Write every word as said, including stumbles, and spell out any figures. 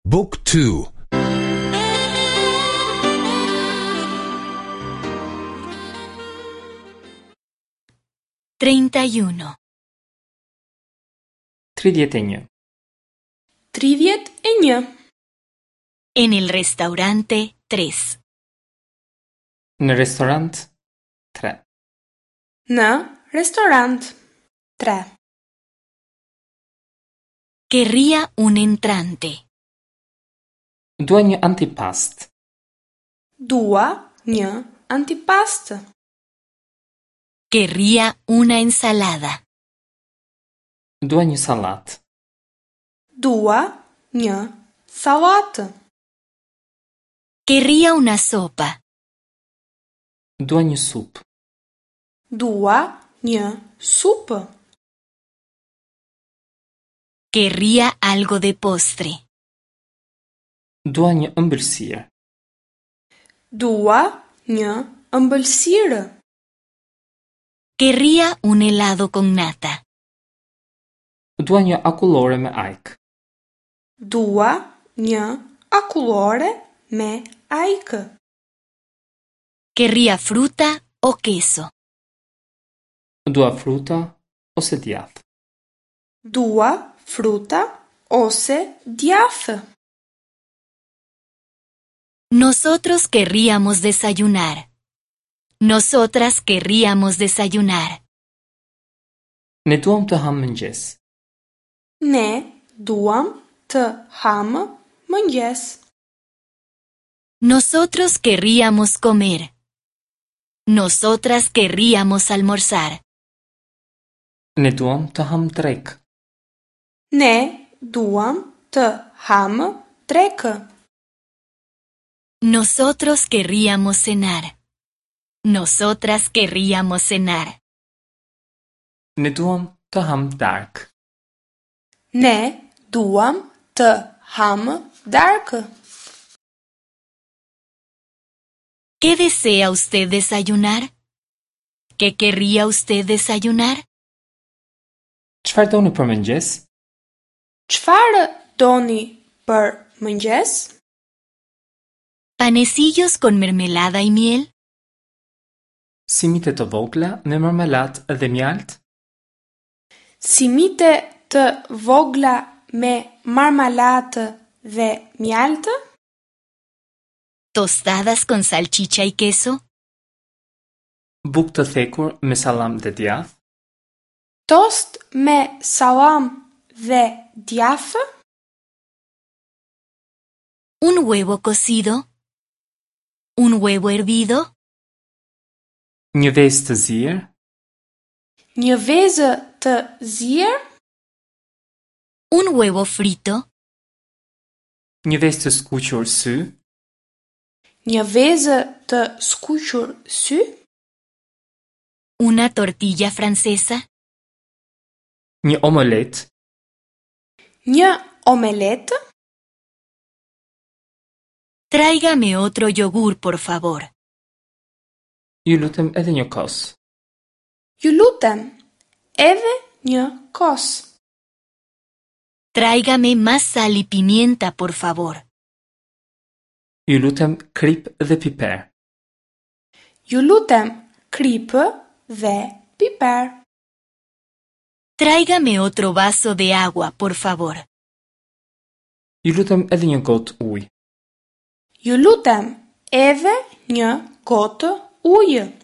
Book two. treinta y uno. tridhjetë e një. tridhjetë e një. En el restaurante tres. Në restorant tre. Në restorant tre. Querría un entrante. Dua një antipast. Dua një antipast. Querría una ensalada. Dua një sallatë. Dua një sallatë. Querría una sopa. Dua një supë. Dua një supë. Querría algo de postre. Dua një ëmbëlsirë. Dua një ëmbëlsirë. Querría un helado con nata. Dua një akullore me ajkë. Dua një akullore me ajkë. Querría fruta o queso. Dua fruta ose djathë. Dua fruta ose djathë. Nosotros querríamos desayunar. Nosotras querríamos desayunar. Ne duam të hamë mëngjes. Ne duam të hamë mëngjes. Nosotros querríamos comer. Nosotras querríamos almorzar. Ne duam të hamë drekë. Ne duam të hamë drekë. Nosotros querríamos cenar. Nosotras querríamos cenar. Ne duam të hamë darkë. Ne duam të hamë darkë. ¿Qué desea usted desayunar? ¿Qué querría usted desayunar? Çfarë doni për mëngjes? Çfarë doni për mëngjes? ¿Panecillos con mermelada y miel? Simite të vogla me marmeladë dhe mjaltë? Simite të vogla me marmeladë dhe mjaltë? ¿Tostadas con salchicha y queso? Bukë të thekur me sallam dhe djathë? Tost me salam dhe djathë? ¿Un huevo cocido? ¿Un huevo hervido? Një vezë të zier? Një vezë të zier? ¿Un huevo frito? Një vezë të skuqur sy? Një vezë të skuqur sy? ¿Una tortilla francesa? Një omelet? Një omelet? Tráigame otro yogur, por favor. Ju lutem edhe një kos. Ju lutem edhe një kos. Tráigame más sal y pimienta, por favor. Ju lutem krip dhe piper. Ju lutem kripë dhe piper. Tráigame otro vaso de agua, por favor. Ju lutem edhe një gotë ujë. Ju lutem edhe një gotë ujë.